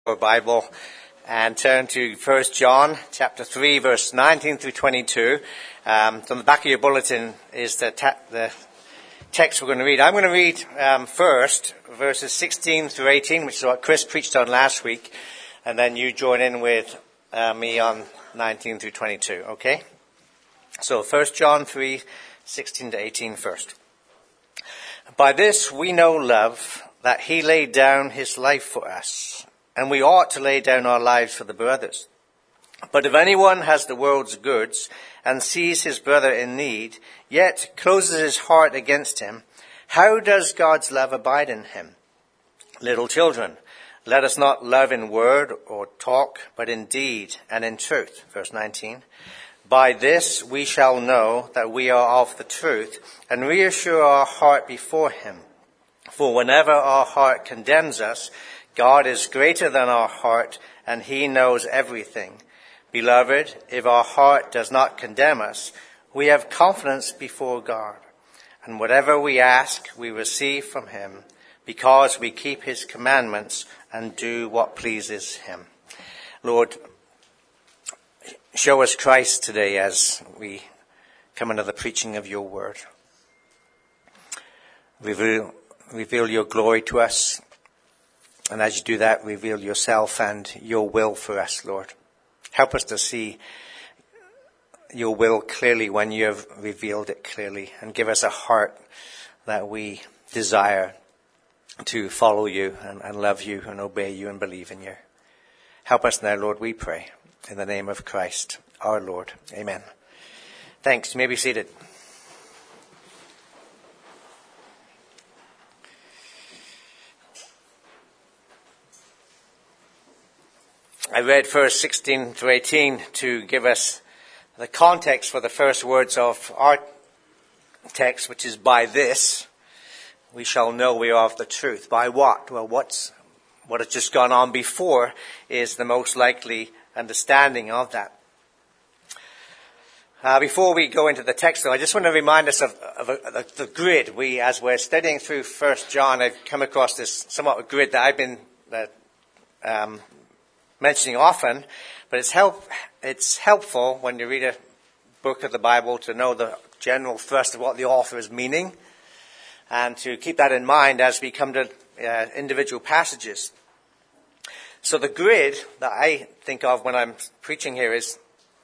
Our Bible and turn to 1 John chapter 3 verse 19 through 22. On the back of your bulletin is the text we're going to read. I'm going to read first verses 16 through 18, which is what Chris preached on last week, and then you join in with me on 19 through 22, okay? So 1 John 3, 16 to 18 first. By this we know love, that he laid down his life for us, and we ought to lay down our lives for the brothers. But if anyone has the world's goods and sees his brother in need, yet closes his heart against him, how does God's love abide in him? Little children, let us not love in word or talk, but in deed and in truth. Verse 19. By this we shall know that we are of the truth, and reassure our heart before him. For whenever our heart condemns us, God is greater than our heart, and he knows everything. Beloved, if our heart does not condemn us, we have confidence before God. And whatever we ask, we receive from him, because we keep his commandments and do what pleases him. Lord, show us Christ today as we come under the preaching of your word. Reveal your glory to us. And as you do that, reveal yourself and your will for us, Lord. Help us to see your will clearly when you have revealed it clearly. And give us a heart that we desire to follow you and love you and obey you and believe in you. Help us now, Lord, we pray. In the name of Christ, our Lord. Amen. Thanks. You may be seated. I read verse 16 to 18 to give us the context for the first words of our text, which is by this we shall know we are of the truth. By what? Well, what has just gone on before is the most likely understanding of that. Before we go into the text, though, I just want to remind us of the grid. As we're studying through 1 John, I've come across this somewhat a grid that I've been mentioning often, but it's helpful when you read a book of the Bible to know the general thrust of what the author is meaning, and to keep that in mind as we come to individual passages. So the grid that I think of when I'm preaching here is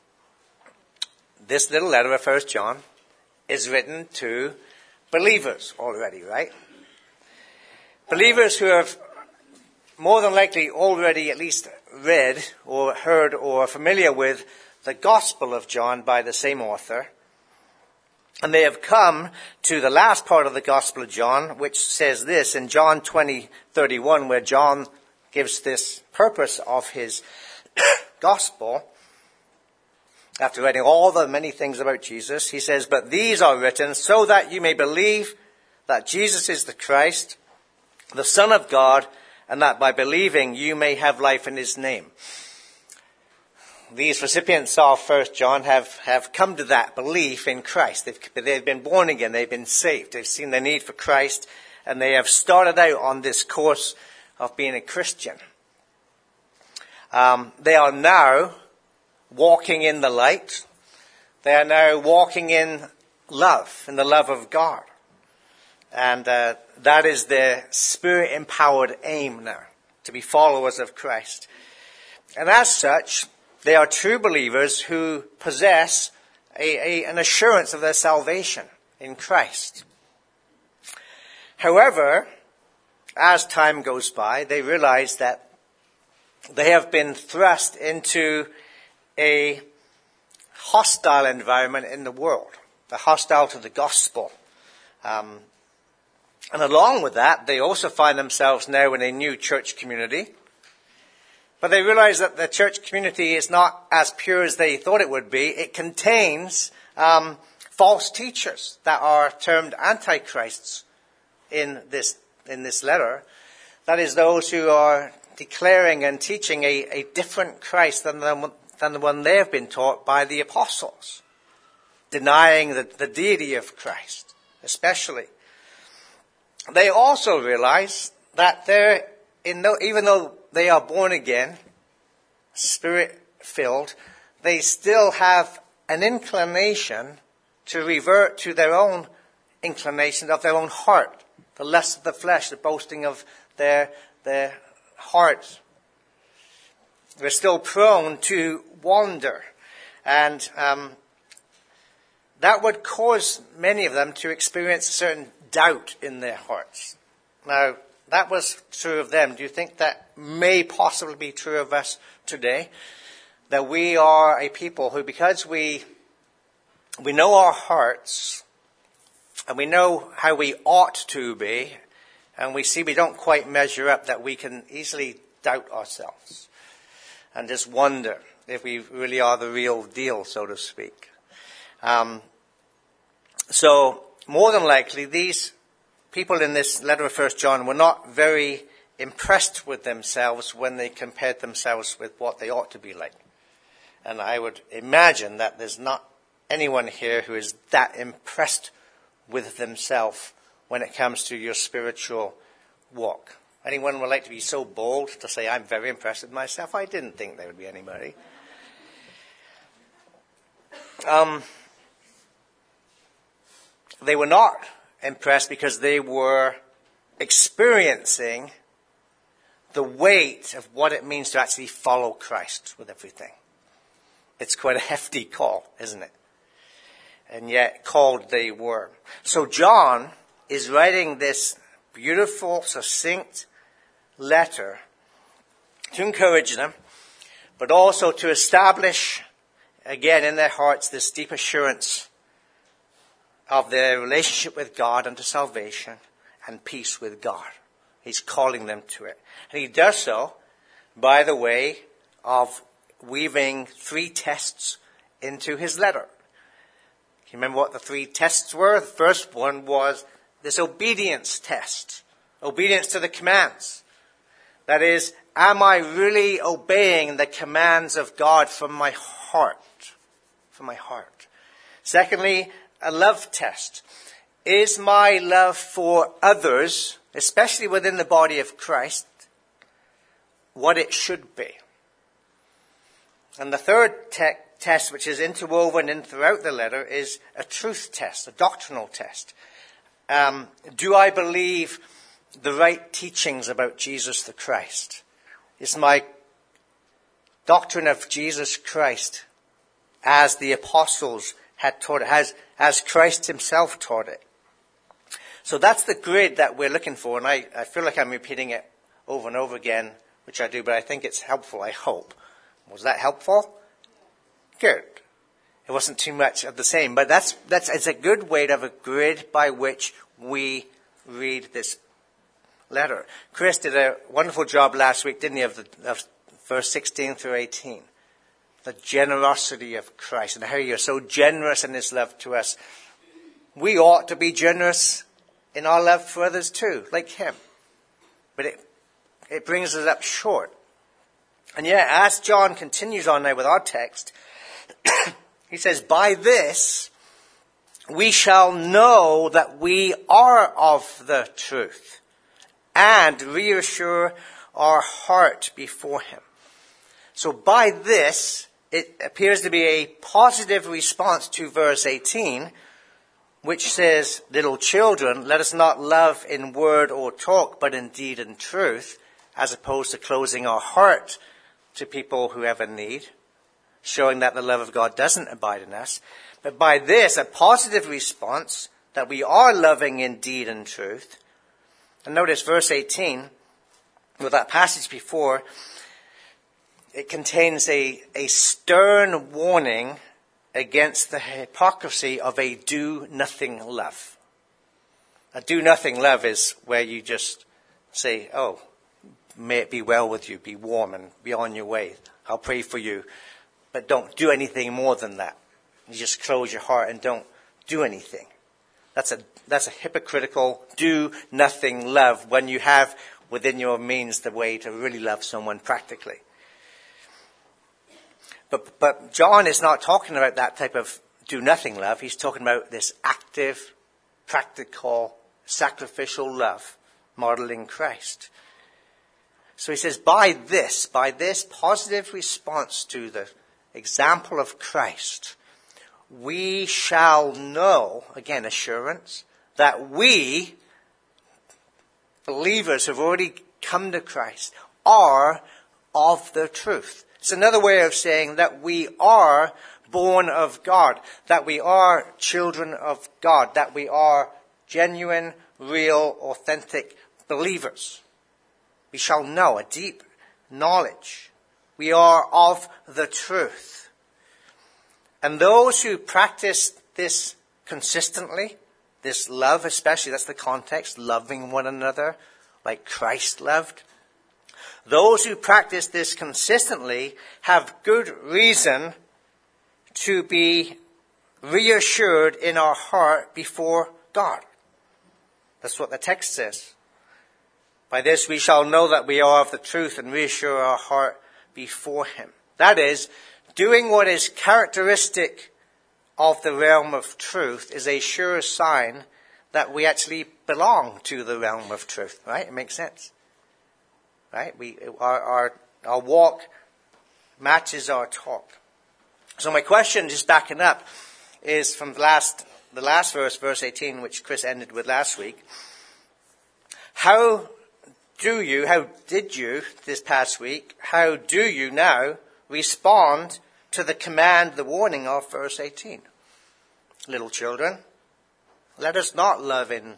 this little letter of 1 John is written to believers already, right? Believers who have more than likely already at least read or heard or are familiar with the Gospel of John by the same author. And they have come to the last part of the Gospel of John, which says this in John 20:31, where John gives this purpose of his Gospel. After writing all the many things about Jesus, he says, but these are written so that you may believe that Jesus is the Christ, the Son of God, and that by believing you may have life in his name. These recipients of 1 John have come to that belief in Christ. They've been born again. They've been saved. They've seen the need for Christ. And they have started out on this course of being a Christian. They are now walking in the light. They are now walking in love, in the love of God. And that is their Spirit-empowered aim now, to be followers of Christ. And as such, they are true believers who possess an assurance of their salvation in Christ. However, as time goes by, they realize that they have been thrust into a hostile environment in the world, hostile to the gospel. And along with that, they also find themselves now in a new church community. But they realize that the church community is not as pure as they thought it would be. It contains false teachers that are termed antichrists in this letter. That is, those who are declaring and teaching a different Christ than the one they have been taught by the apostles, denying the deity of Christ, especially. They also realize that even though they are born again, Spirit-filled, they still have an inclination to revert to their own inclination of their own heart, the lust of the flesh, the boasting of their hearts. They're still prone to wander. And that would cause many of them to experience a certain doubt in their hearts. Now, that was true of them. Do you think that may possibly be true of us today? That we are a people who, because we know our hearts, and we know how we ought to be, and we see we don't quite measure up, that we can easily doubt ourselves and just wonder if we really are the real deal, so to speak. So, more than likely, these people in this letter of 1 John were not very impressed with themselves when they compared themselves with what they ought to be like. And I would imagine that there's not anyone here who is that impressed with themselves when it comes to your spiritual walk. Anyone would like to be so bold to say, I'm very impressed with myself? I didn't think there would be anybody. They were not impressed because they were experiencing the weight of what it means to actually follow Christ with everything. It's quite a hefty call, isn't it? And yet called they were. So John is writing this beautiful, succinct letter to encourage them, but also to establish again in their hearts this deep assurance of their relationship with God unto salvation and peace with God. He's calling them to it. And he does so by the way of weaving 3 tests into his letter. You remember what the 3 tests were? The first one was this obedience test. Obedience to the commands. That is, am I really obeying the commands of God from my heart? From my heart. Secondly, a love test. Is my love for others, especially within the body of Christ, what it should be? And the third test, which is interwoven in throughout the letter, is a truth test, a doctrinal test. Do I believe the right teachings about Jesus the Christ? Is my doctrine of Jesus Christ as the apostles had taught it, as Christ himself taught it? So that's the grid that we're looking for, and I feel like I'm repeating it over and over again, which I do, but I think it's helpful, I hope. Was that helpful? Good. It wasn't too much of the same, but it's a good way to have a grid by which we read this letter. Chris did a wonderful job last week, didn't he, of verse 16 through 18. The generosity of Christ and how you're so generous in his love to us. We ought to be generous in our love for others too, like him. But it brings us up short. And yet, as John continues on now with our text, he says, by this we shall know that we are of the truth and reassure our heart before him. So by this, it appears to be a positive response to verse 18, which says, little children, let us not love in word or talk, but in deed and truth, as opposed to closing our heart to people who have a need, showing that the love of God doesn't abide in us. But by this, a positive response, that we are loving in deed and truth. And notice verse 18, with that passage before, it contains a stern warning against the hypocrisy of a do-nothing love. A do-nothing love is where you just say, oh, may it be well with you, be warm and be on your way. I'll pray for you. But don't do anything more than that. You just close your heart and don't do anything. That's a hypocritical do-nothing love when you have within your means the way to really love someone practically. But John is not talking about that type of do-nothing love. He's talking about this active, practical, sacrificial love modeling Christ. So he says, by this positive response to the example of Christ, we shall know, again, assurance, that we, believers who have already come to Christ, are of the truth. It's another way of saying that we are born of God, that we are children of God, that we are genuine, real, authentic believers. We shall know a deep knowledge. We are of the truth. And those who practice this consistently, this love especially, that's the context, loving one another like Christ loved. Those who practice this consistently have good reason to be reassured in our heart before God. That's what the text says. By this we shall know that we are of the truth and reassure our heart before him. That is, doing what is characteristic of the realm of truth is a sure sign that we actually belong to the realm of truth. Right? It makes sense. Right? Our walk matches our talk. So my question, just backing up, is from the last verse, verse 18, which Chris ended with last week. How did you this past week, how do you now respond to the command, the warning of verse 18? Little children, let us not love in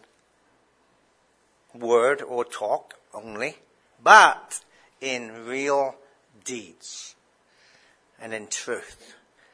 word or talk only, but in real deeds and in truth.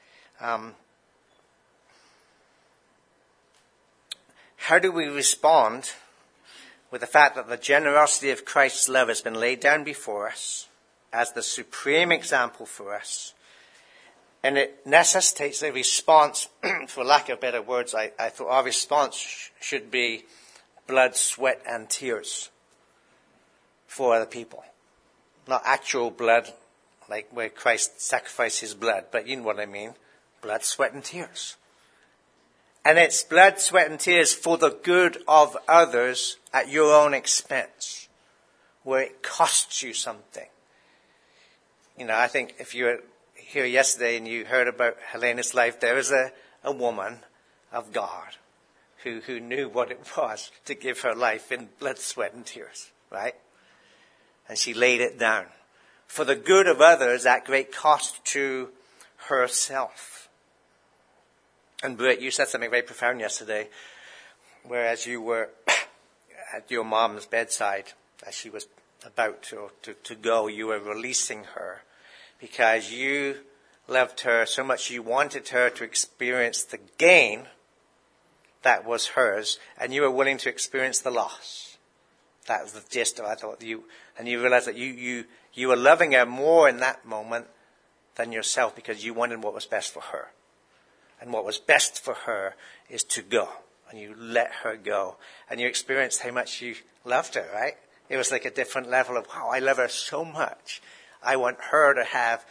How do we respond with the fact that the generosity of Christ's love has been laid down before us as the supreme example for us? And it necessitates a response, for lack of better words, I thought our response should be blood, sweat, and tears for other people. Not actual blood, like where Christ sacrificed his blood, but you know what I mean. Blood, sweat, and tears. And it's blood, sweat, and tears for the good of others at your own expense, where it costs you something. You know, I think if you were here yesterday and you heard about Helena's life, there was a woman of God who knew what it was to give her life in blood, sweat, and tears, right? And she laid it down for the good of others at great cost to herself. And Britt, you said something very profound yesterday, whereas you were at your mom's bedside, as she was about to go, you were releasing her because you loved her so much you wanted her to experience the gain that was hers, and you were willing to experience the loss. That was the gist of, I thought, you realized that you were loving her more in that moment than yourself because you wanted what was best for her. And what was best for her is to go. And you let her go. And you experienced how much you loved her, right? It was like a different level of, wow, I love her so much. I want her to have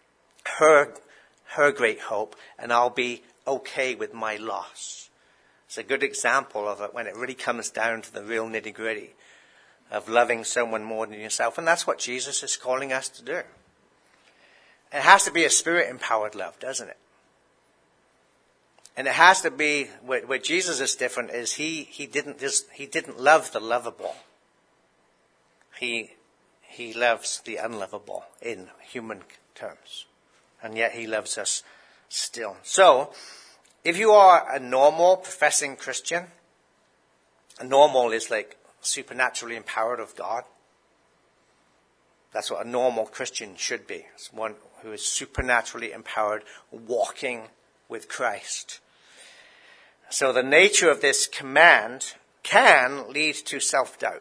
her great hope, and I'll be okay with my loss. It's a good example of it when it really comes down to the real nitty-gritty of loving someone more than yourself. And that's what Jesus is calling us to do. It has to be a spirit-empowered love, doesn't it? And it has to be, where Jesus is different is he didn't love the lovable. He loves the unlovable in human terms. And yet he loves us still. So, if you are a normal professing Christian, a normal is like supernaturally empowered of God. That's what a normal Christian should be. It's one who is supernaturally empowered, walking with Christ. So the nature of this command can lead to self-doubt.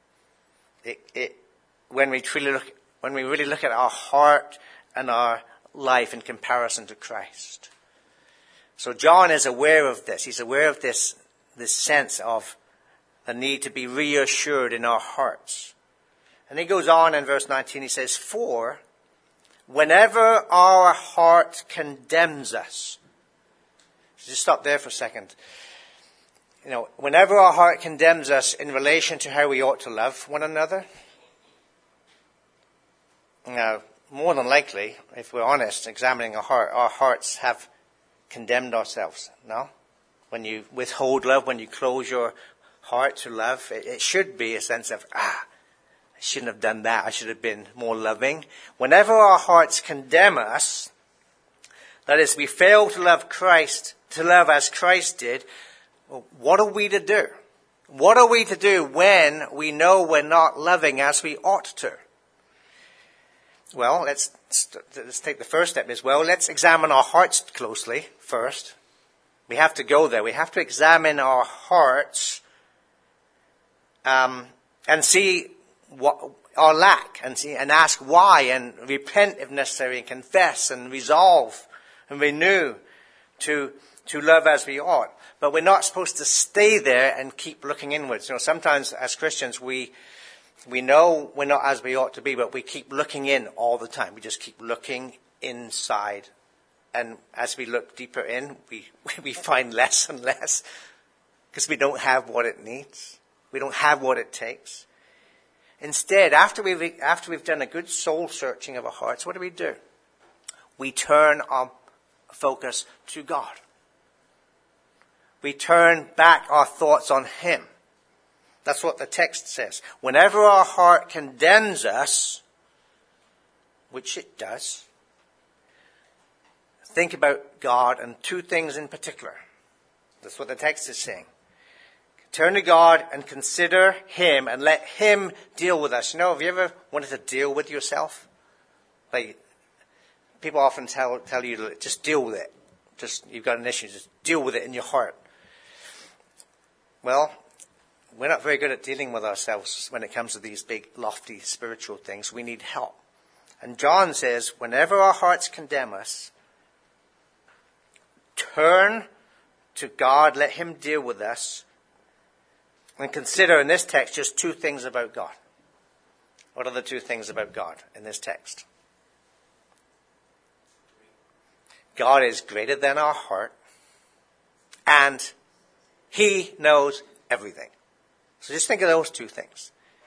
When we really look at our heart and our life in comparison to Christ. So John is aware of this. He's aware of this sense of the need to be reassured in our hearts. And he goes on in verse 19, he says, for whenever our heart condemns us. Just stop there for a second. You know, whenever our heart condemns us in relation to how we ought to love one another, Now, more than likely, if we're honest, examining our hearts have condemned ourselves. No? When you withhold love, when you close your heart to love, it should be a sense of, I shouldn't have done that. I should have been more loving. Whenever our hearts condemn us, that is, we fail to love Christ, to love as Christ did, well, what are we to do? What are we to do when we know we're not loving as we ought to? Well, let's take the first step as well. Let's examine our hearts closely first. We have to go there. We have to examine our hearts and see what our lack and ask why and repent if necessary and confess and resolve and renew to love as we ought. But we're not supposed to stay there and keep looking inwards. Sometimes as Christians we know we're not as we ought to be, but we keep looking in all the time. We just keep looking inside. And as we look deeper in, we find less and less because we don't have what it needs. We don't have what it takes. Instead, after we've done a good soul searching of our hearts, what do? We turn our focus to God. We turn back our thoughts on Him. That's what the text says. Whenever our heart condemns us, which it does, think about God and two things in particular. That's what the text is saying. Turn to God and consider Him and let Him deal with us. Have you ever wanted to deal with yourself? Like, people often tell you to just deal with it. You've got an issue, just deal with it in your heart. Well, we're not very good at dealing with ourselves when it comes to these big, lofty spiritual things. We need help. And John says, whenever our hearts condemn us, turn to God, let Him deal with us, and consider in this text just two things about God. What are the two things about God in this text? God is greater than our heart, and He knows everything. So just think of those two things.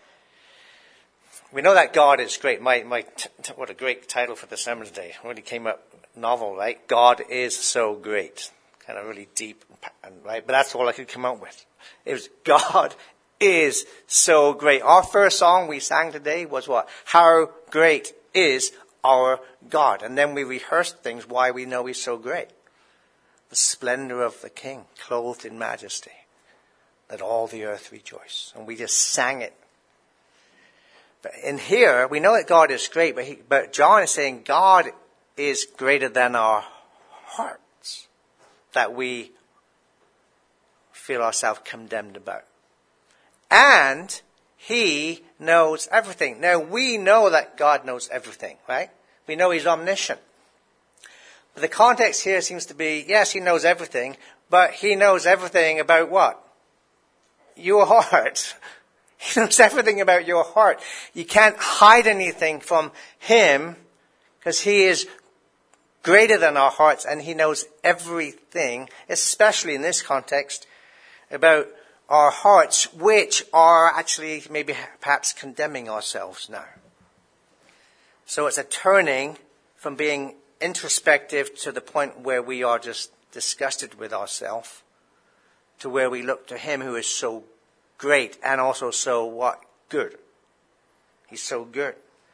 We know that God is great. What a great title for the sermon today. Really came up novel, right? God is so great. Kind of really deep, right? But that's all I could come up with. It was God is so great. Our first song we sang today was what? How great is our God. And then we rehearsed things why we know He's so great. The splendor of the King, clothed in majesty. Let all the earth rejoice. And we just sang it. But in here, we know that God is great, but John is saying God is greater than our hearts that we feel ourselves condemned about. And He knows everything. Now, we know that God knows everything, right? We know He's omniscient. But the context here seems to be, yes, He knows everything, but He knows everything about what? Your heart. He knows everything about your heart. You can't hide anything from Him because He is greater than our hearts and He knows everything, especially in this context, about our hearts, which are actually maybe perhaps condemning ourselves now. So it's a turning from being introspective to the point where we are just disgusted with ourselves to where we look to Him who is so great and also so what? Good. He's so good.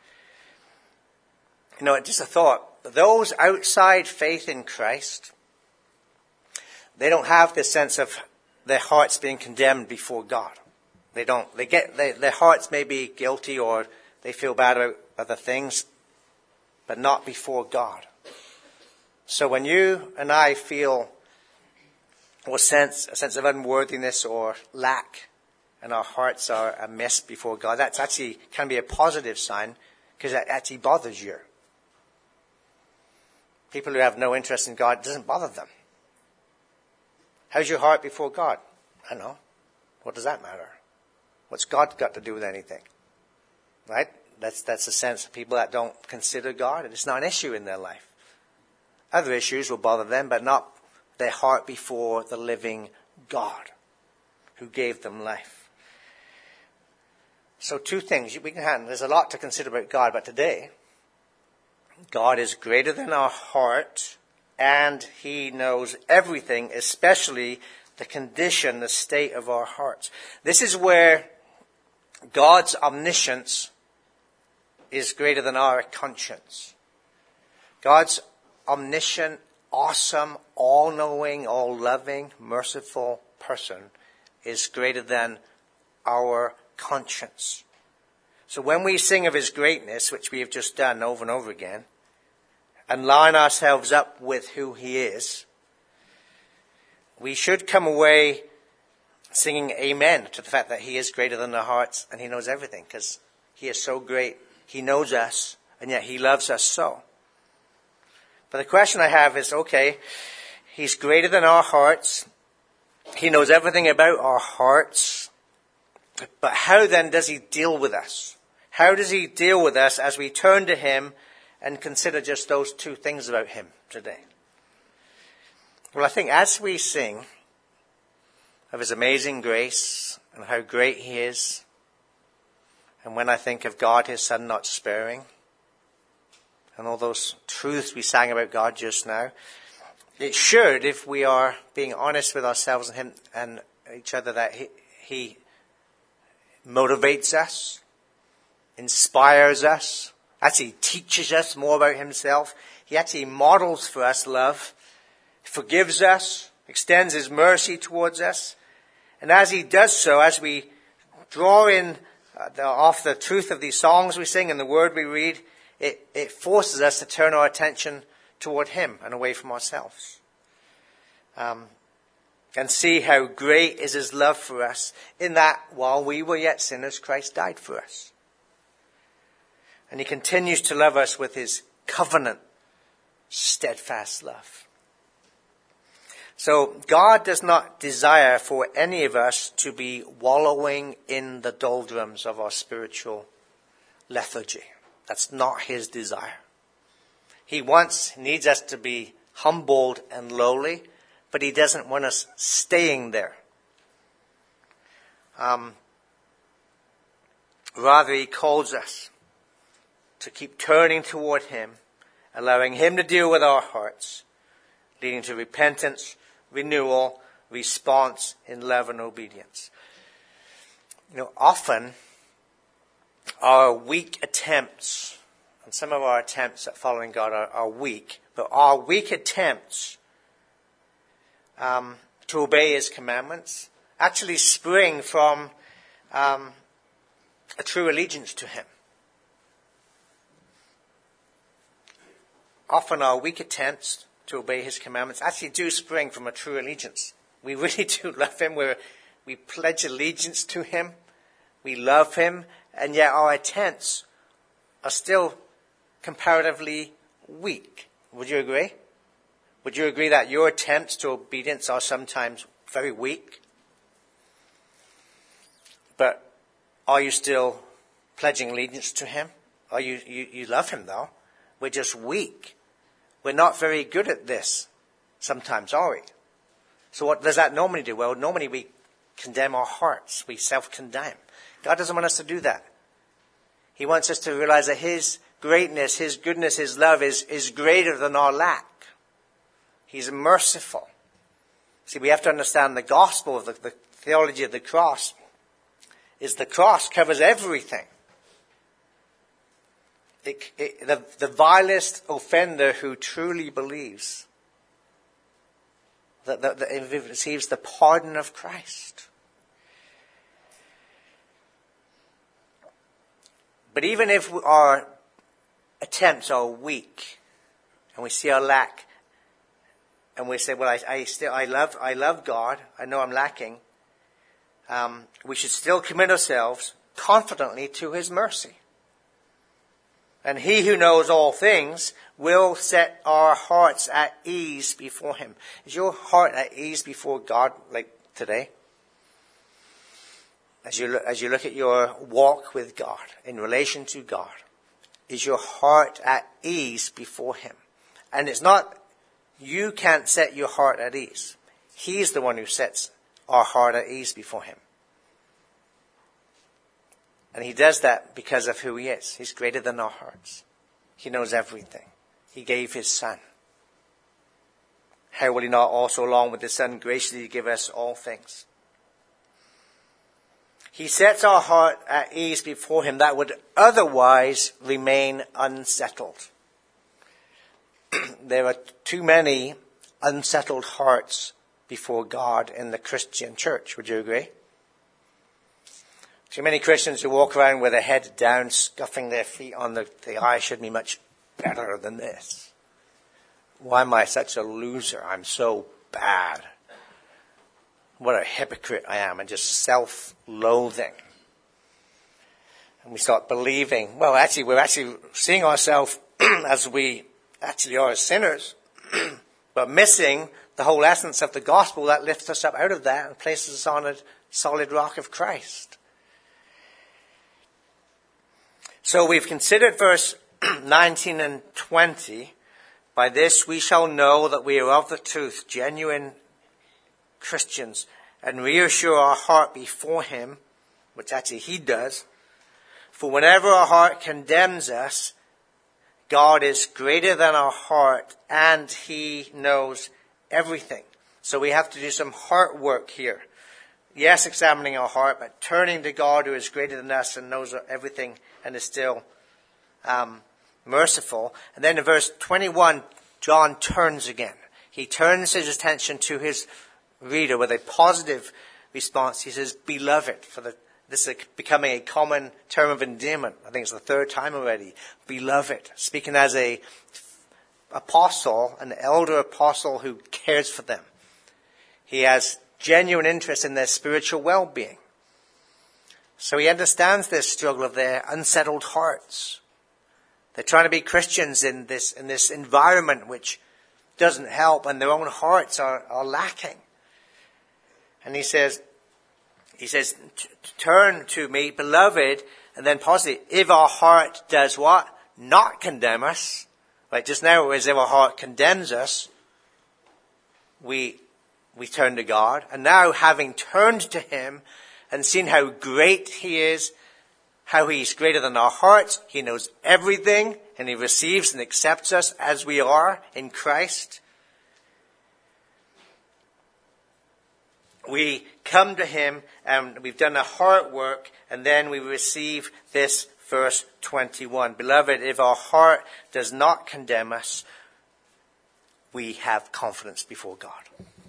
Just a thought. Those outside faith in Christ, they don't have this sense of their hearts being condemned before God. They don't. Their hearts may be guilty or they feel bad about other things, but not before God. So when you and I feel a sense of unworthiness or lack, and our hearts are a mess before God, that's actually can be a positive sign because that actually bothers you. People who have no interest in God, it doesn't bother them. How's your heart before God? I don't know. What does that matter? What's God got to do with anything? Right? That's the sense of people that don't consider God. It's not an issue in their life. Other issues will bother them, but not their heart before the living God who gave them life. So two things we can handle. There's a lot to consider about God, but today God is greater than our heart, and he knows everything, especially the condition, the state of our hearts. This is where God's omniscience is greater than our conscience. God's omniscient, awesome, all-knowing, all-loving, merciful person is greater than our conscience. So when we sing of his greatness, which we have just done over and over again, and line ourselves up with who he is, we should come away singing amen to the fact that he is greater than our hearts and he knows everything, because he is so great. He knows us, and yet he loves us so. But the question I have is, okay, he's greater than our hearts. He knows everything about our hearts. But how then does he deal with us? How does he deal with us as we turn to him and consider just those two things about him today? Well, I think as we sing of his amazing grace and how great he is, and when I think of God, his Son not sparing, and all those truths we sang about God just now, it should, if we are being honest with ourselves and him and each other, that he motivates us, inspires us, actually teaches us more about himself. He actually models for us love, forgives us, extends his mercy towards us. And as he does so, as we draw in off the truth of these songs we sing and the word we read, it forces us to turn our attention toward him and away from ourselves. And see how great is his love for us, in that while we were yet sinners, Christ died for us. And he continues to love us with his covenant, steadfast love. So God does not desire for any of us to be wallowing in the doldrums of our spiritual lethargy. That's not his desire. He needs us to be humbled and lowly, but he doesn't want us staying there. Rather, he calls us to keep turning toward him, allowing him to deal with our hearts, leading to repentance, renewal, response in love and obedience. Often our weak attempts, and some of our attempts at following God are weak, but our weak attempts to obey his commandments actually spring from a true allegiance to him. Often our weak attempts to obey his commandments actually do spring from a true allegiance. We really do love him. We pledge allegiance to him. We love him. And yet our attempts are still comparatively weak. Would you agree? Would you agree that your attempts to obedience are sometimes very weak? But are you still pledging allegiance to him? You love him though. We're just weak. We're not very good at this sometimes, are we? So what does that normally do? Well, normally we condemn our hearts. We self-condemn. God doesn't want us to do that. He wants us to realize that his greatness, his goodness, his love is greater than our lack. He's merciful. See, we have to understand the gospel of the theology of the cross is the cross covers everything. The vilest offender who truly believes that receives the pardon of Christ. But even if our attempts are weak and we see our lack, and we say, well, I love God, I know I'm lacking, we should still commit ourselves confidently to his mercy. And he who knows all things will set our hearts at ease before him. Is your heart at ease before God like today? As you look at your walk with God, in relation to God, is your heart at ease before him? And it's not, you can't set your heart at ease. He's the one who sets our heart at ease before him. And he does that because of who he is. He's greater than our hearts. He knows everything. he gave his Son. How will he not also, along with the Son, graciously give us all things? He sets our heart at ease before him that would otherwise remain unsettled. There are too many unsettled hearts before God in the Christian church. Would you agree? Too many Christians who walk around with their head down, scuffing their feet on the I should be much better than this. Why am I such a loser? I'm so bad. What a hypocrite I am, and just self-loathing. And we start believing, well, actually, we're actually seeing ourselves as we actually are as sinners, but missing the whole essence of the gospel that lifts us up out of that and places us on a solid rock of Christ. So we've considered verse 19 and 20. By this we shall know that we are of the truth, genuine Christians, and reassure our heart before him, which actually he does. For whenever our heart condemns us, God is greater than our heart, and he knows everything. So we have to do some heart work here. Yes, examining our heart, but turning to God who is greater than us and knows everything and is still merciful. And then in verse 21, John turns again. He turns his attention to his reader with a positive response. He says, beloved, this is becoming a common term of endearment. I think it's the third time already. Beloved, speaking as an apostle, an elder apostle who cares for them. He has genuine interest in their spiritual well-being. So he understands this struggle of their unsettled hearts. They're trying to be Christians in this environment which doesn't help, and their own hearts are lacking. And he says, turn to me, beloved, and then positive. If our heart does what? Not condemn us. Right, just now, as if our heart condemns us, we turn to God. And now, having turned to him and seen how great he is, how he's greater than our hearts, he knows everything, and he receives and accepts us as we are in Christ. We come to him, and we've done the heart work, and then we receive this verse 21. Beloved, if our heart does not condemn us, we have confidence before God.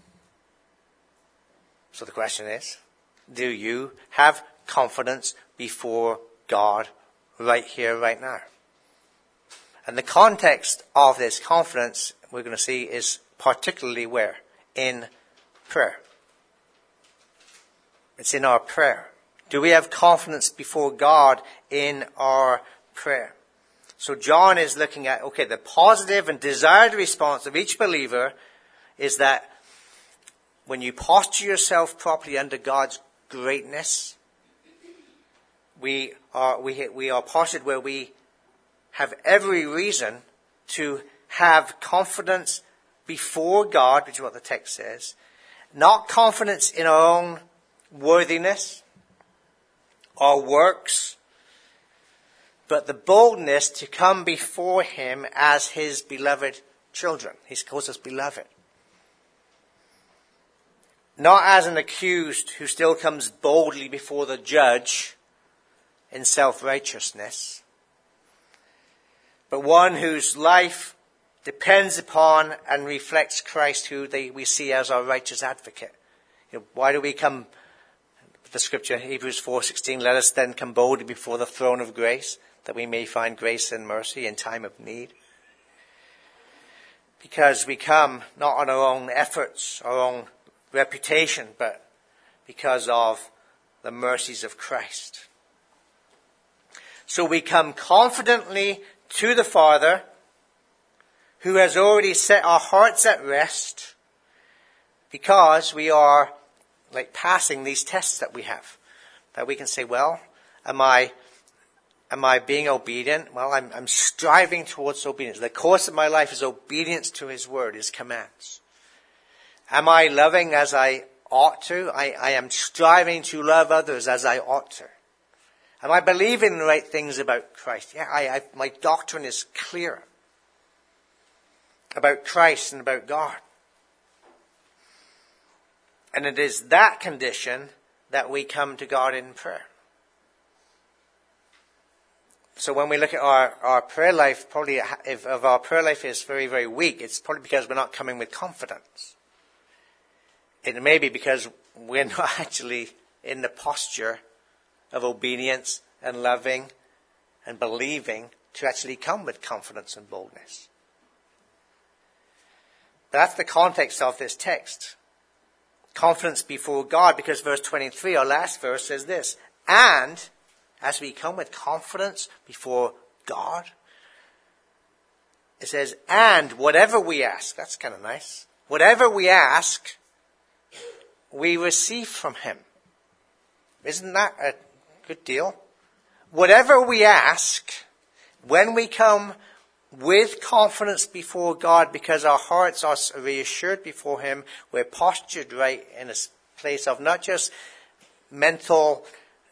So the question is, do you have confidence before God right here, right now? And the context of this confidence, we're going to see, is particularly where? In prayer. It's in our prayer. Do we have confidence before God in our prayer? So John is looking at, the positive and desired response of each believer is that when you posture yourself properly under God's greatness, we are postured where we have every reason to have confidence before God, which is what the text says, not confidence in our own worthiness or works, but the boldness to come before him as his beloved children. He calls us beloved. Not as an accused who still comes boldly before the judge in self-righteousness, but one whose life depends upon and reflects Christ, who we see as our righteous advocate. Why do we come? The scripture, Hebrews 4:16, let us then come boldly before the throne of grace, that we may find grace and mercy in time of need. Because we come not on our own efforts, our own reputation, but because of the mercies of Christ. So we come confidently to the Father, who has already set our hearts at rest, because we are passing these tests that we have. That we can say, well, am I being obedient? Well, I'm striving towards obedience. The course of my life is obedience to his word, his commands. Am I loving as I ought to? I am striving to love others as I ought to. Am I believing the right things about Christ? Yeah, my doctrine is clear. about Christ and about God. And it is that condition that we come to God in prayer. So when we look at our prayer life, probably if our prayer life is very, very weak, it's probably because we're not coming with confidence. It may be because we're not actually in the posture of obedience and loving and believing to actually come with confidence and boldness. But that's the context of this text. Confidence before God, because verse 23, our last verse, says this: and as we come with confidence before God, it says, and whatever we ask, that's kind of nice. Whatever we ask, we receive from him. Isn't that a good deal? Whatever we ask, when we come with confidence before God, because our hearts are reassured before him, we're postured right in a place of not just mental,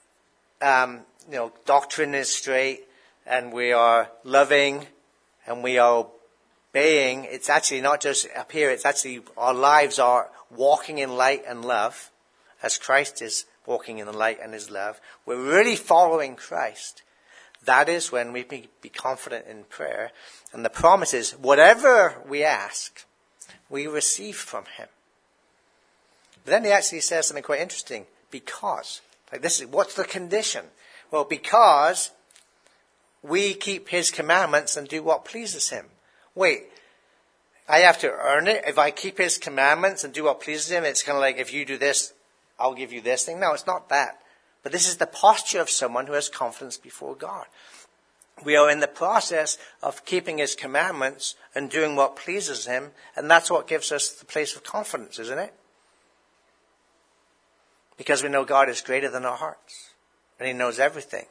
doctrine is straight, and we are loving, and we are obeying. It's actually not just up here, it's actually our lives are walking in light and love, as Christ is walking in the light and his love. We're really following Christ. That is when we can be confident in prayer. And the promise is, whatever we ask, we receive from him. But then he actually says something quite interesting. Because. What's the condition? Well, because we keep his commandments and do what pleases him. Wait, I have to earn it? If I keep his commandments and do what pleases him, it's kind of like, if you do this, I'll give you this thing. No, it's not that. But this is the posture of someone who has confidence before God. We are in the process of keeping his commandments and doing what pleases him, and that's what gives us the place of confidence, isn't it? Because we know God is greater than our hearts, and he knows everything.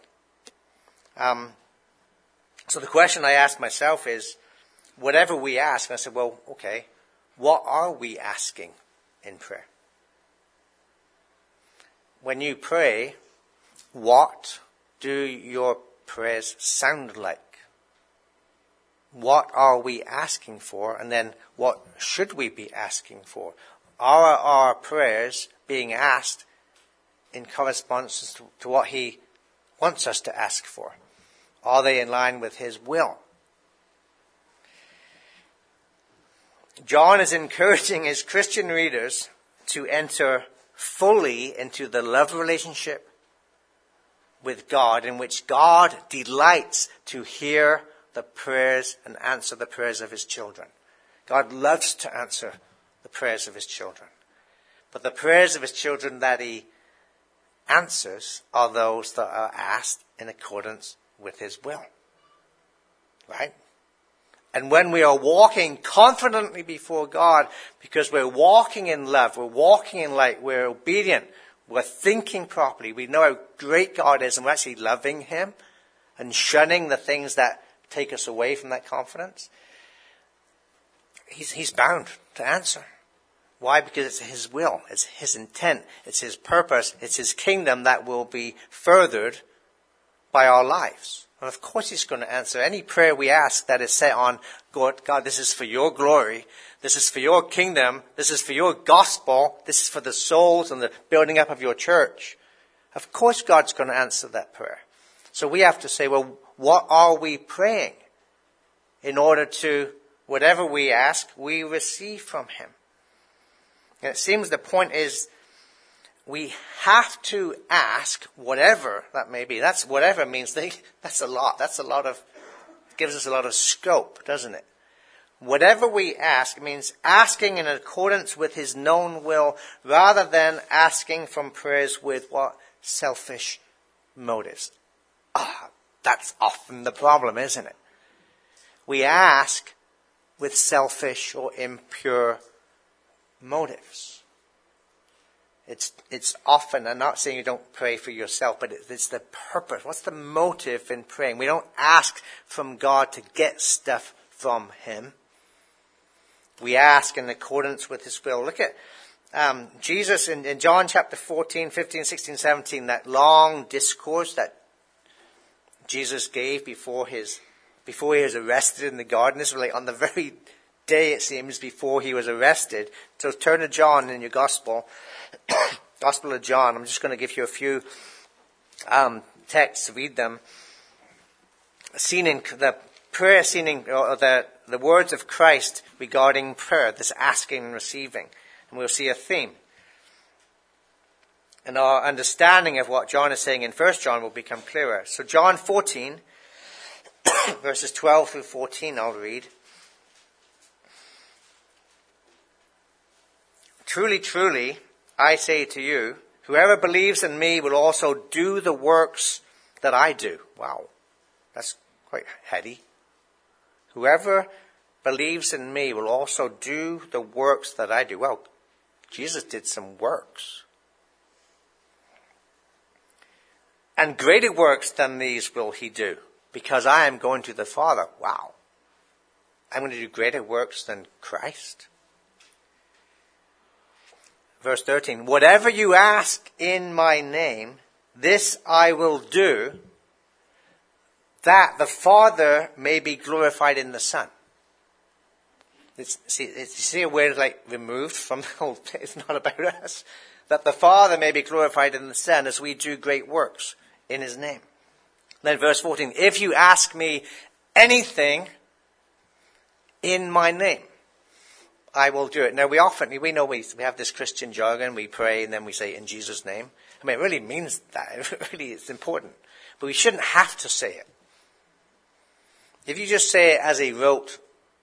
So the question I ask myself is, whatever we ask, and I said, well, okay, what are we asking in prayer? When you pray, what do your prayers sound like? What are we asking for? And then what should we be asking for? Are our prayers being asked in correspondence to what he wants us to ask for? Are they in line with his will? John is encouraging his Christian readers to enter fully into the love relationship with God, in which God delights to hear the prayers and answer the prayers of his children. God loves to answer the prayers of his children. But the prayers of his children that he answers are those that are asked in accordance with his will. Right? And when we are walking confidently before God, because we're walking in love, we're walking in light, we're obedient, we're thinking properly, we know how great God is, and we're actually loving him and shunning the things that take us away from that confidence, he's bound to answer. Why? Because it's his will, it's his intent, it's his purpose, it's his kingdom that will be furthered by our lives. And of course he's going to answer any prayer we ask that is set on, God, this is for your glory, this is for your kingdom, this is for your gospel, this is for the souls and the building up of your church. Of course God's going to answer that prayer. So we have to say, well, what are we praying? In order to, whatever we ask, we receive from him. And it seems the point is, we have to ask whatever that may be. That's whatever means. That's a lot. Gives us a lot of scope, doesn't it? Whatever we ask means asking in accordance with his known will, rather than asking from prayers with what? Selfish motives. That's often the problem, isn't it? We ask with selfish or impure motives. It's often, I'm not saying you don't pray for yourself, but it's the purpose. What's the motive in praying? We don't ask from God to get stuff from him. We ask in accordance with his will. Look at Jesus in John chapter 14, 15, 16, 17, that long discourse that Jesus gave before he was arrested in the garden. This was like on the very day, it seems, before he was arrested. So turn to John in your gospel. Gospel of John. I'm just going to give you a few texts, read them. The prayer scene, or the words of Christ regarding prayer, this asking and receiving. And we'll see a theme. And our understanding of what John is saying in 1 John will become clearer. So John 14, verses 12 through 14, I'll read. Truly, truly, I say to you, whoever believes in me will also do the works that I do. Wow, that's quite heady. Whoever believes in me will also do the works that I do. Well, Jesus did some works. And greater works than these will he do, because I am going to the Father. Wow. I'm going to do greater works than Christ. Verse 13, whatever you ask in my name, this I will do, that the Father may be glorified in the Son. See where it's like removed from the whole thing. It's not about us. That the Father may be glorified in the Son as we do great works in his name. Then verse 14, if you ask me anything in my name, I will do it. Now we know we have this Christian jargon, we pray and then we say in Jesus' name. I mean, it really means that. It really is important. But we shouldn't have to say it. If you just say it as a rote,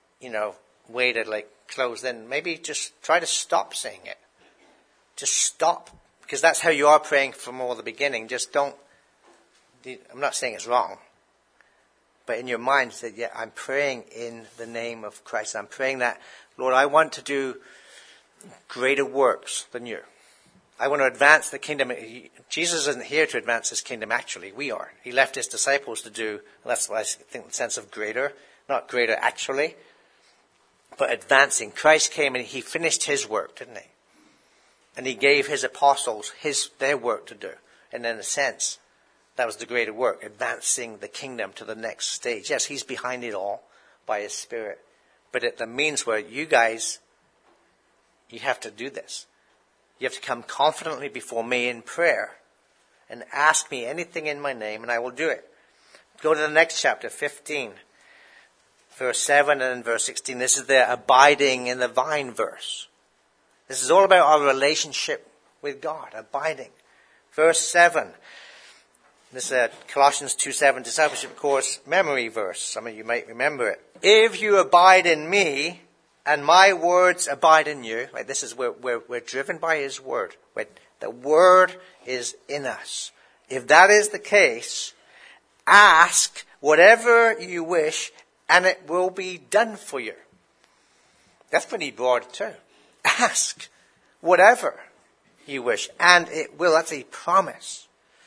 way to like close, then maybe just try to stop saying it. Just stop. Because that's how you are praying from all the beginning. Just don't. I'm not saying it's wrong. But in your mind, say, yeah, I'm praying in the name of Christ. I'm praying that, Lord, I want to do greater works than you. I want to advance the kingdom. Jesus isn't here to advance his kingdom, actually. We are. He left his disciples to do, that's what I think the sense of greater. Not greater actually, but advancing. Christ came and he finished his work, didn't he? And he gave his apostles their work to do. And in a sense, that was the greater work, advancing the kingdom to the next stage. Yes, he's behind it all by his Spirit. But at the means where you guys, you have to do this. You have to come confidently before me in prayer and ask me anything in my name and I will do it. Go to the next chapter, 15, verse 7 and then verse 16. This is the abiding in the vine verse. This is all about our relationship with God, abiding. Verse 7. This is Colossians 2:7, discipleship course memory verse. Some of you might remember it. If you abide in me and my words abide in you, right? This is where we're driven by his word. Right? The word is in us. If that is the case, ask whatever you wish and it will be done for you. That's pretty broad too. Ask whatever you wish and it will. That's a promise.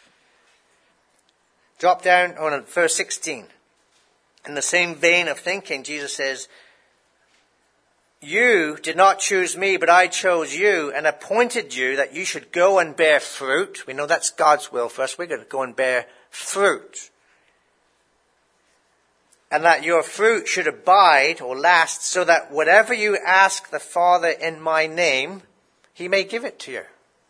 Drop down on verse 16. In the same vein of thinking, Jesus says, you did not choose me, but I chose you and appointed you that you should go and bear fruit. We know that's God's will for us. We're going to go and bear fruit. And that your fruit should abide or last so that whatever you ask the Father in my name, he may give it to you.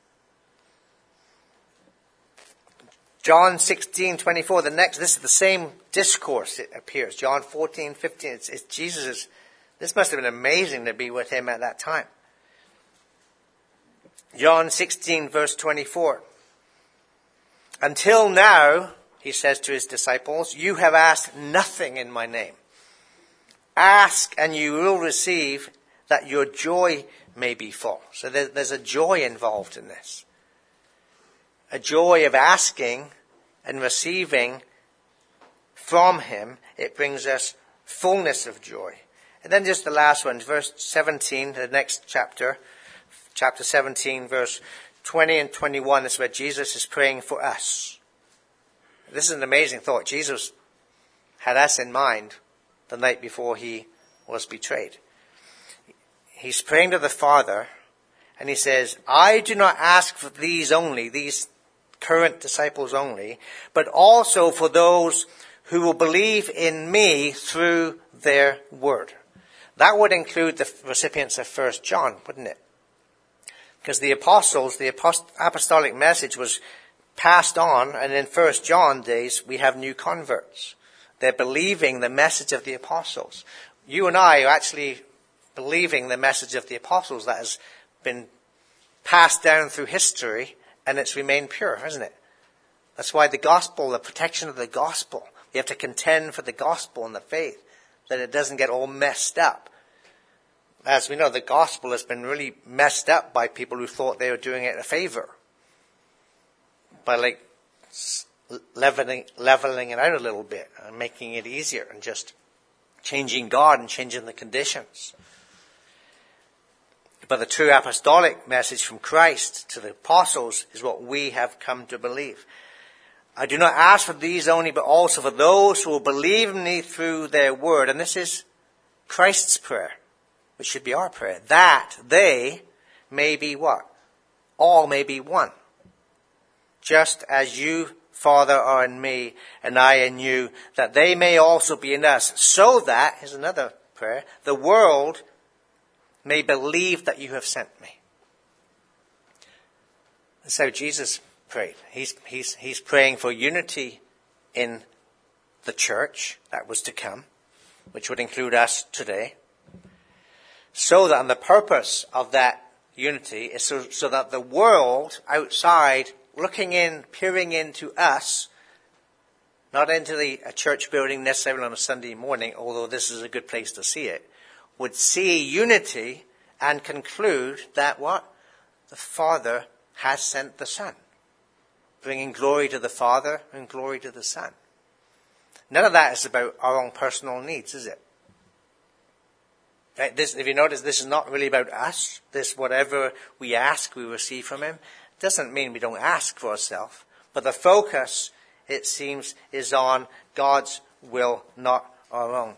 John 16:24, this is the same discourse, it appears. John 14:15, it's Jesus. This must have been amazing to be with him at that time. John 16, verse 24. Until now, he says to his disciples, you have asked nothing in my name. Ask and you will receive that your joy may be full. So there's a joy involved in this. A joy of asking and receiving from him. It brings us fullness of joy. And then just the last one, verse 17, the next chapter 17, verse 20 and 21, is where Jesus is praying for us. This is an amazing thought. Jesus had us in mind the night before he was betrayed. He's praying to the Father, and he says, I do not ask for these current disciples only, but also for those who will believe in me through their word. That would include the recipients of 1 John, wouldn't it? Because the apostles, the apostolic message was passed on, and in 1 John days, we have new converts. They're believing the message of the apostles. You and I are actually believing the message of the apostles that has been passed down through history, and it's remained pure, hasn't it? That's why the gospel, the protection of the gospel, you have to contend for the gospel and the faith, that it doesn't get all messed up. As we know, the gospel has been really messed up by people who thought they were doing it a favor. By leveling it out a little bit and making it easier and just changing God and changing the conditions. But the true apostolic message from Christ to the apostles is what we have come to believe. I do not ask for these only, but also for those who will believe in me through their word. And this is Christ's prayer, which should be our prayer. That they may be what? All may be one. Just as you, Father, are in me, and I in you, that they may also be in us. So that, here's another prayer, the world may believe that you have sent me. That's how Jesus prayed. He's praying for unity in the church that was to come, which would include us today. So that, and the purpose of that unity is so that the world outside, looking in, peering into us, not into a church building necessarily on a Sunday morning, although this is a good place to see it, would see unity and conclude that what? The Father has sent the Son, bringing glory to the Father and glory to the Son. None of that is about our own personal needs, is it? Right? If you notice, this is not really about us. This, whatever we ask, we receive from him. It doesn't mean we don't ask for ourselves. But the focus, it seems, is on God's will, not our own.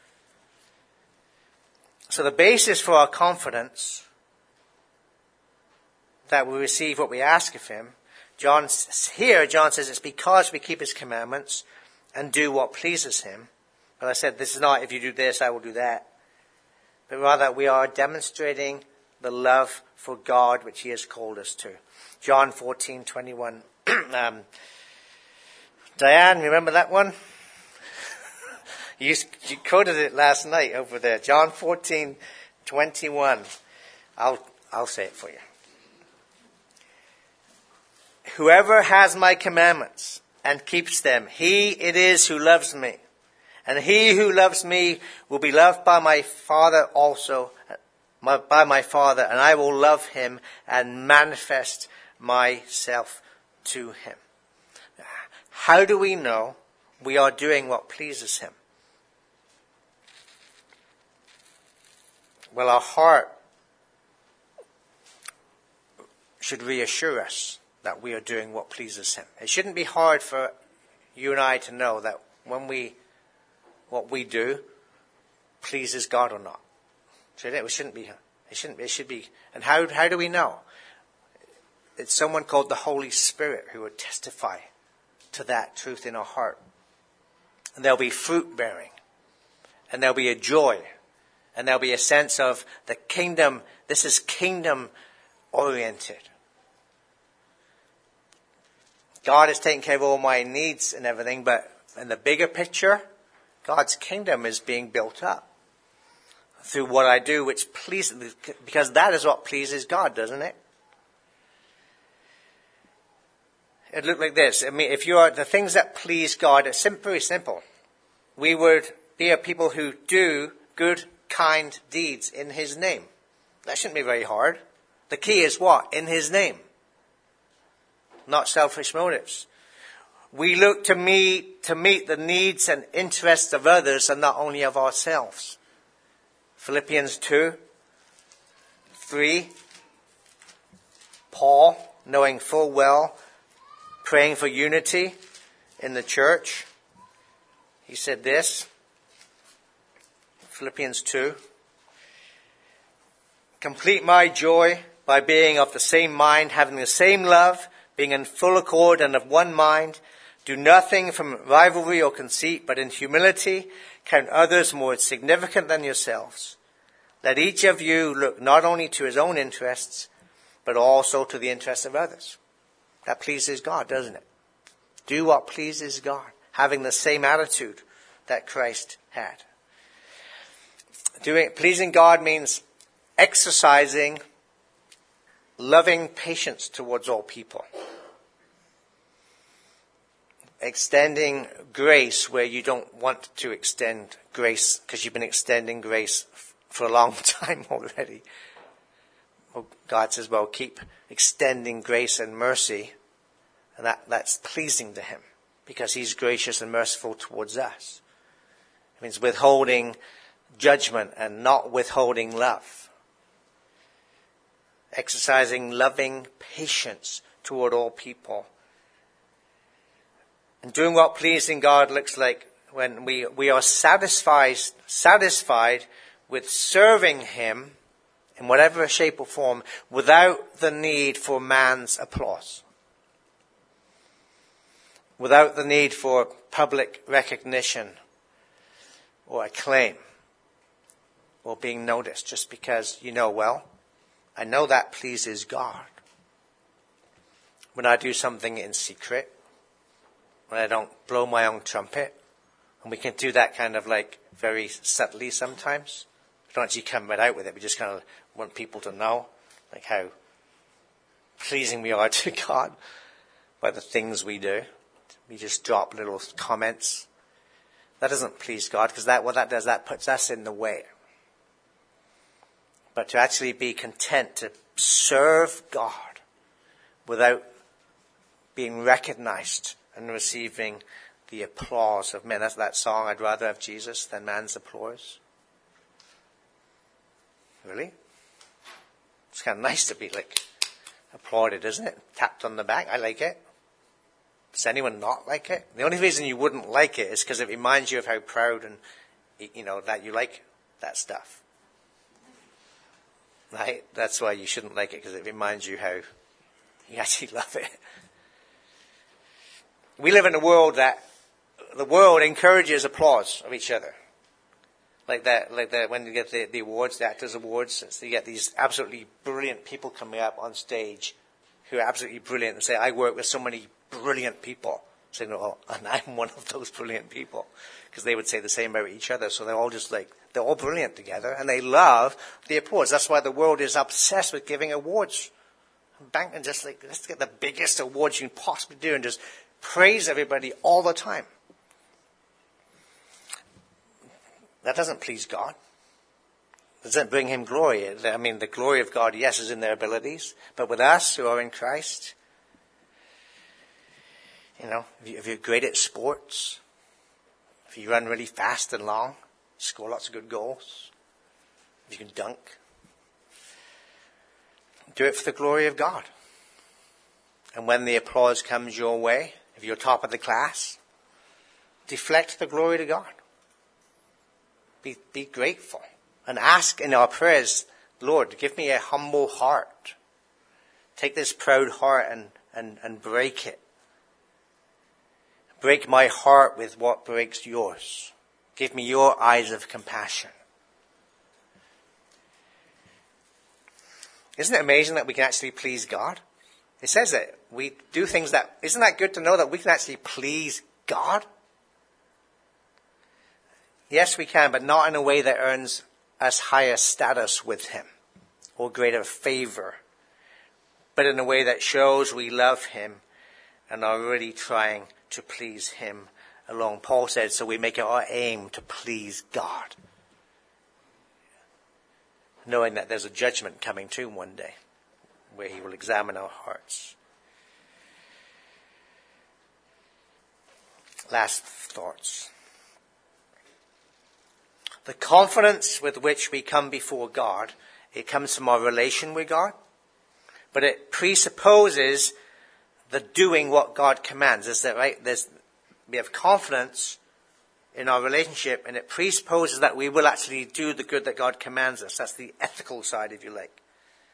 So the basis for our confidence that we receive what we ask of him, John says it's because we keep his commandments and do what pleases him. But I said, this is not, if you do this, I will do that. But rather, we are demonstrating the love for God which he has called us to. John 14:21. Diane, remember that one? You quoted it last night over there. John 14:21. I'll say it for you. Whoever has my commandments and keeps them, he it is who loves me. And he who loves me will be loved by my Father also, by my Father, and I will love him and manifest myself to him. How do we know we are doing what pleases him? Well, our heart should reassure us that we are doing what pleases him. It shouldn't be hard for you and I to know that when what we do pleases God or not. It shouldn't be. It should be. And how do we know? It's someone called the Holy Spirit who would testify to that truth in our heart. And there'll be fruit bearing. And there'll be a joy. And there'll be a sense of the kingdom. This is kingdom oriented. God is taking care of all my needs and everything, but in the bigger picture, God's kingdom is being built up through what I do, which pleases, because that is what pleases God, doesn't it? It looked like this. I mean, if you are the things that please God, it's very simple. We would be a people who do good, kind deeds in his name. That shouldn't be very hard. The key is what? In his name. Not selfish motives. We look to meet the needs and interests of others and not only of ourselves. Philippians 2:3. Paul, knowing full well, praying for unity in the church. He said this. Philippians 2. Complete my joy by being of the same mind, having the same love, being in full accord and of one mind. Do nothing from rivalry or conceit, but in humility count others more significant than yourselves. Let each of you look not only to his own interests, but also to the interests of others. That pleases God, doesn't it? Do what pleases God, having the same attitude that Christ had. Pleasing God means exercising loving patience towards all people. Extending grace where you don't want to extend grace because you've been extending grace for a long time already. Well, God says, well, keep extending grace and mercy, and that's pleasing to him because he's gracious and merciful towards us. It means withholding judgment and not withholding love. Exercising loving patience toward all people. And doing what pleasing God looks like when we are satisfied with serving him in whatever shape or form without the need for man's applause. Without the need for public recognition or acclaim or being noticed just because, well, I know that pleases God. When I do something in secret, when I don't blow my own trumpet, and we can do that kind of very subtly sometimes. We don't actually come right out with it. We just kind of want people to know how pleasing we are to God by the things we do. We just drop little comments. That doesn't please God because what that does, that puts us in the way. But to actually be content to serve God without being recognized and receiving the applause of men. That's that song, I'd rather have Jesus than man's applause. Really? It's kind of nice to be applauded, isn't it? Tapped on the back. I like it. Does anyone not like it? The only reason you wouldn't like it is because it reminds you of how proud and, that you like that stuff. Right? That's why you shouldn't like it, because it reminds you how you actually love it. We live in a world that the world encourages applause of each other. Like that when you get the awards, the Actors Awards, you get these absolutely brilliant people coming up on stage who are absolutely brilliant and say, I work with so many brilliant people. Saying, oh, and I'm one of those brilliant people. Because they would say the same about each other. So they're all they're all brilliant together and they love the applause. That's why the world is obsessed with giving awards. And just let's get the biggest awards you can possibly do and just praise everybody all the time. That doesn't please God. It doesn't bring him glory. I mean, the glory of God, yes, is in their abilities. But with us who are in Christ, if you're great at sports, if you run really fast and long, score lots of good goals, if you can dunk, do it for the glory of God. And when the applause comes your way, if you're top of the class, deflect the glory to God. Be grateful. And ask in our prayers, Lord, give me a humble heart. Take this proud heart and break it. Break my heart with what breaks yours. Give me your eyes of compassion. Isn't it amazing that we can actually please God? It says that we do things isn't that good to know that we can actually please God? Yes, we can, but not in a way that earns us higher status with him or greater favor, but in a way that shows we love him and are really trying to please him alone. Paul said, so we make it our aim to please God, knowing that there's a judgment coming too one day where he will examine our hearts. Last thoughts. The confidence with which we come before God, it comes from our relation with God, but it presupposes the doing what God commands. Is that right? We have confidence in our relationship, and it presupposes that we will actually do the good that God commands us. That's the ethical side, if you like.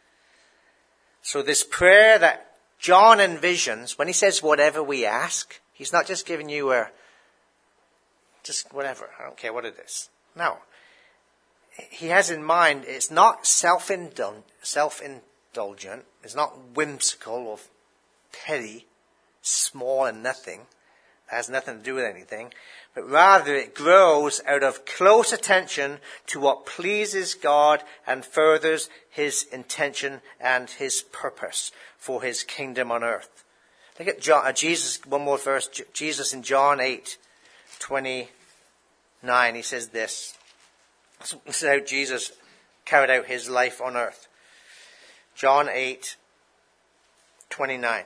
So this prayer that John envisions, when he says whatever we ask, He's not just giving you just whatever, I don't care what it is. No. He has in mind, it's not self-indulgent, it's not whimsical or petty, small and nothing. It has nothing to do with anything. But rather it grows out of close attention to what pleases God and furthers his intention and his purpose for his kingdom on earth. Look at Jesus, one more verse, Jesus in John 8:29, he says this. This is how Jesus carried out his life on earth. John 8:29.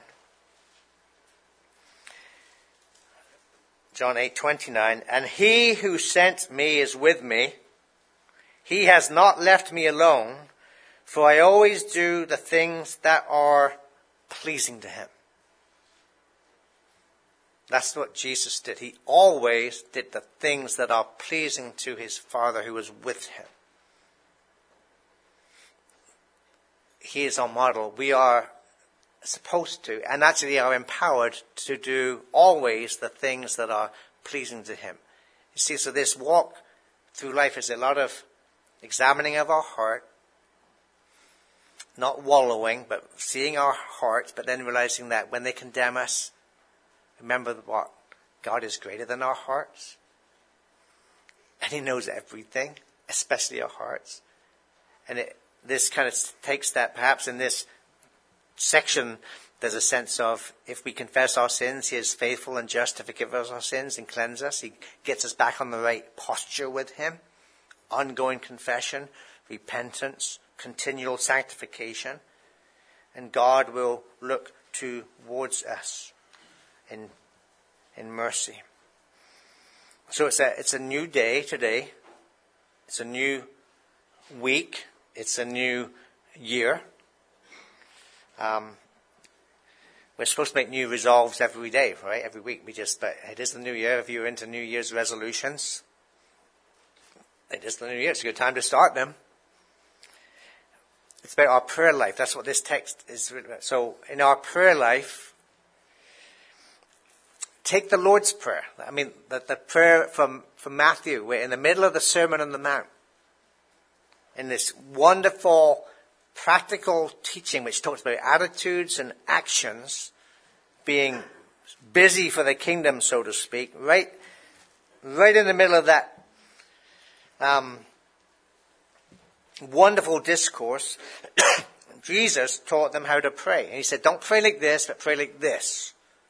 John 8:29, and he who sent me is with me. He has not left me alone, for I always do the things that are pleasing to him. That's what Jesus did. He always did the things that are pleasing to his Father who was with him. He is our model. We are supposed to, and actually are empowered to do always the things that are pleasing to him. You see, so this walk through life is a lot of examining of our heart, not wallowing, but seeing our hearts, but then realizing that when they condemn us, remember what? God is greater than our hearts. And he knows everything, especially our hearts. And this kind of takes that, perhaps in this section, there's a sense of, if we confess our sins, he is faithful and just to forgive us our sins and cleanse us. He gets us back on the right posture with him. Ongoing confession, repentance, continual sanctification. And God will look towards us in mercy. So it's a new day today. It's a new week. It's a new year. We're supposed to make new resolves every day, right? Every week. But it is the new year. If you're into New Year's resolutions, it is the new year. It's a good time to start them. It's about our prayer life. That's what this text is written about. So in our prayer life, take the Lord's Prayer. I mean, the prayer from Matthew. We're in the middle of the Sermon on the Mount. In this wonderful, practical teaching which talks about attitudes and actions, being busy for the kingdom, so to speak, right in the middle of that wonderful discourse, Jesus taught them how to pray. And he said, don't pray like this, but pray like this.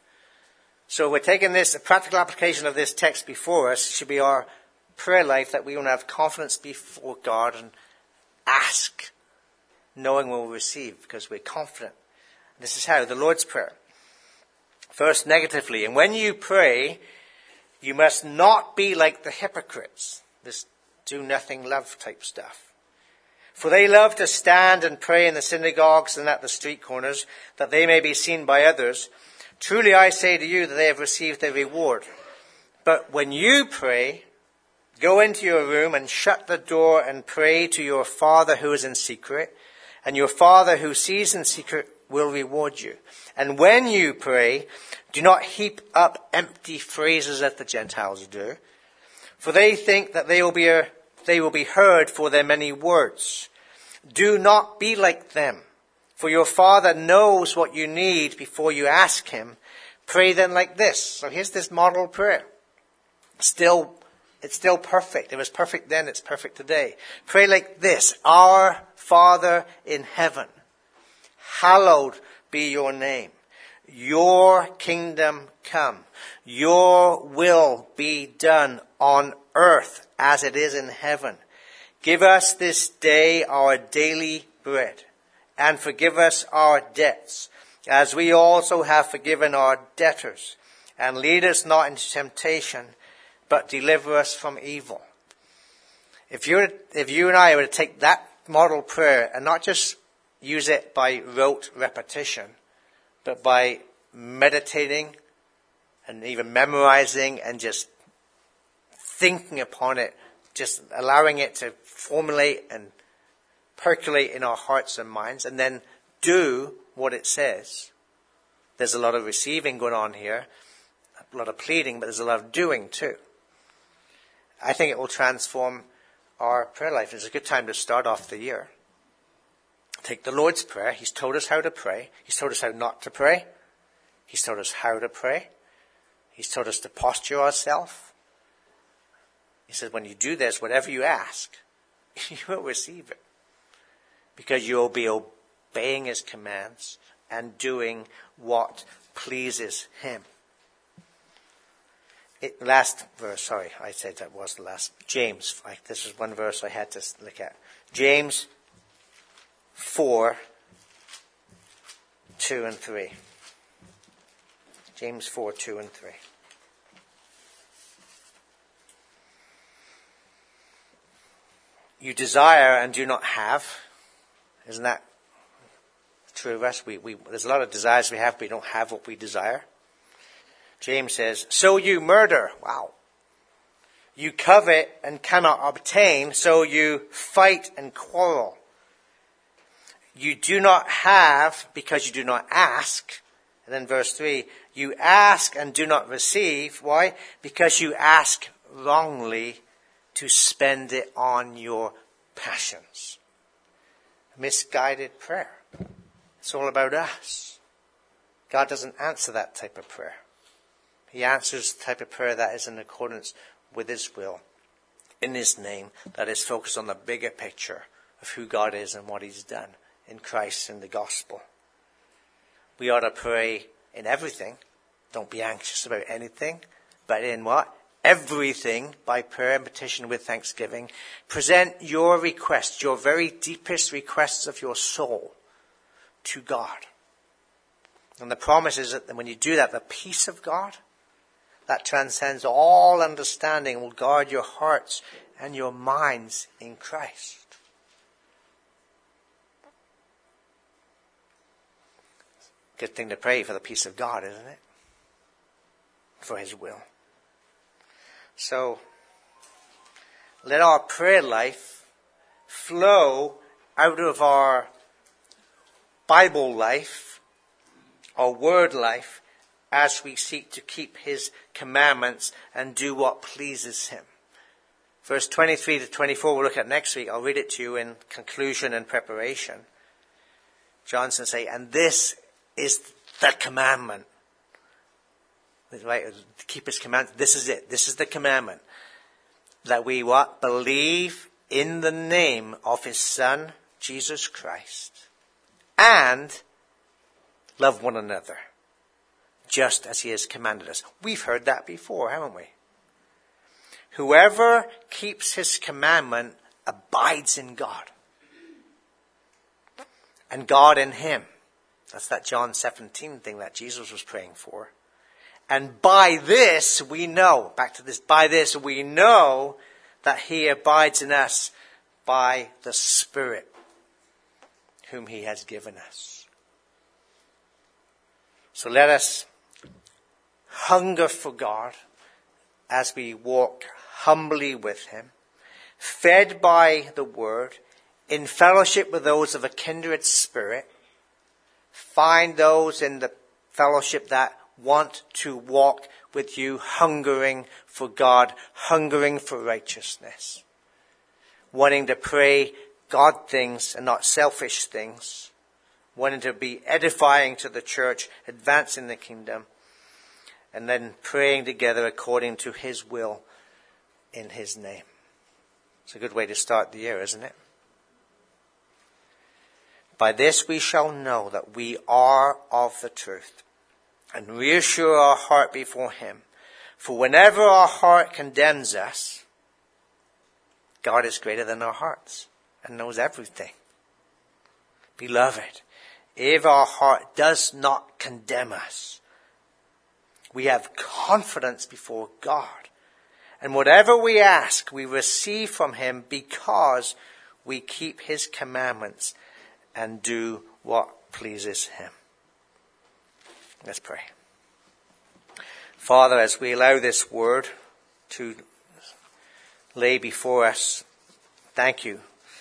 So we're taking this, a practical application of this text before us should be our prayer life, that we will have confidence before God and ask, knowing we'll receive, because we're confident. This is how, the Lord's Prayer. First, negatively, and when you pray, you must not be like the hypocrites. This do-nothing love type stuff. For they love to stand and pray in the synagogues and at the street corners, that they may be seen by others. Truly I say to you that they have received their reward. But when you pray, go into your room and shut the door and pray to your Father who is in secret, and your Father who sees in secret will reward you. And when you pray, do not heap up empty phrases as the Gentiles do, for they think that they will be heard for their many words. Do not be like them, for your Father knows what you need before you ask him. Pray then like this. So here's this model prayer. It's still perfect. It was perfect then, it's perfect today. Pray like this. Our Father in heaven, hallowed be your name. Your kingdom come. Your will be done on earth as it is in heaven. Give us this day our daily bread, and forgive us our debts, as we also have forgiven our debtors. And lead us not into temptation, but deliver us from evil. If you and I were to take that model prayer and not just use it by rote repetition, but by meditating and even memorizing and just thinking upon it, just allowing it to formulate and percolate in our hearts and minds, and then do what it says. There's a lot of receiving going on here. a lot of pleading, but there's a lot of doing too. I think it will transform our prayer life. It's a good time to start off the year. Take the Lord's Prayer. He's told us how to pray. He's told us how not to pray. He's told us how to pray. He's told us to posture ourselves. He said, when you do this, whatever you ask, you will receive it. Because you'll be obeying his commands and doing what pleases him. Last verse, sorry, I said that was the last. James, this is one verse I had to look at. James 4, 2 and 3. James 4, 2 and 3. You desire and do not have. Isn't that true of us? There's a lot of desires we have, but we don't have what we desire. James says, so you murder. Wow. You covet and cannot obtain, so you fight and quarrel. You do not have because you do not ask. And then verse 3, you ask and do not receive. Why? Because you ask wrongly to spend it on your passions. Misguided prayer. It's all about us. God doesn't answer that type of prayer. He answers the type of prayer that is in accordance with his will, in his name, that is focused on the bigger picture of who God is and what he's done in Christ and the gospel. We ought to pray in everything. Don't be anxious about anything, but in what? Everything, by prayer and petition with thanksgiving. Present your requests, your very deepest requests of your soul, to God. And the promise is that when you do that, the peace of God that transcends all understanding will guard your hearts and your minds in Christ. Good thing to pray for the peace of God, isn't it? For his will. So, let our prayer life flow out of our Bible life, our word life, as we seek to keep his commandments and do what pleases him. Verse 23 to 24 we'll look at next week. I'll read it to you in conclusion and preparation. Johnson say, and this is the commandment. Right? To keep his commandments. This is it. This is the commandment. That we what? Believe in the name of his Son, Jesus Christ. And love one another. Just as he has commanded us. We've heard that before, haven't we? Whoever keeps his commandment abides in God. And God in him. That's that John 17 thing that Jesus was praying for. And by this we know, back to this, by this we know that he abides in us by the Spirit whom he has given us. So let us hunger for God as we walk humbly with him, fed by the word, in fellowship with those of a kindred spirit. Find those in the fellowship that want to walk with you, hungering for God, hungering for righteousness, wanting to pray God things and not selfish things, wanting to be edifying to the church, advancing the kingdom, and then praying together according to his will in his name. It's a good way to start the year, isn't it? By this we shall know that we are of the truth, and reassure our heart before him. For whenever our heart condemns us, God is greater than our hearts and knows everything. Beloved, if our heart does not condemn us, we have confidence before God. And whatever we ask, we receive from him because we keep his commandments and do what pleases him. Let's pray. Father, as we allow this word to lay before us, thank you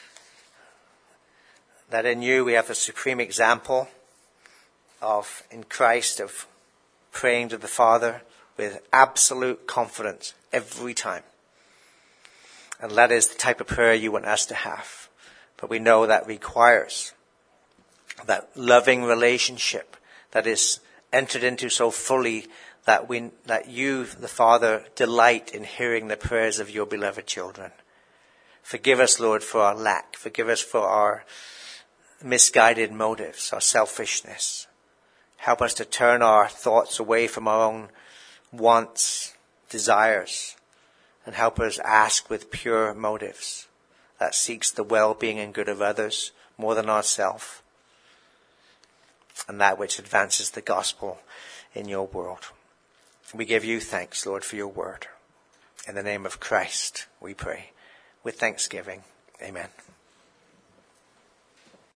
that in you we have a supreme example in Christ of praying to the Father with absolute confidence every time. And that is the type of prayer you want us to have. But we know that requires that loving relationship that is entered into so fully that you, the Father, delight in hearing the prayers of your beloved children. Forgive us, Lord, for our lack. Forgive us for our misguided motives, our selfishness. Help us to turn our thoughts away from our own wants, desires, and help us ask with pure motives that seeks the well-being and good of others more than ourselves, and that which advances the gospel in your world. We give you thanks, Lord, for your word. In the name of Christ, we pray with thanksgiving. Amen.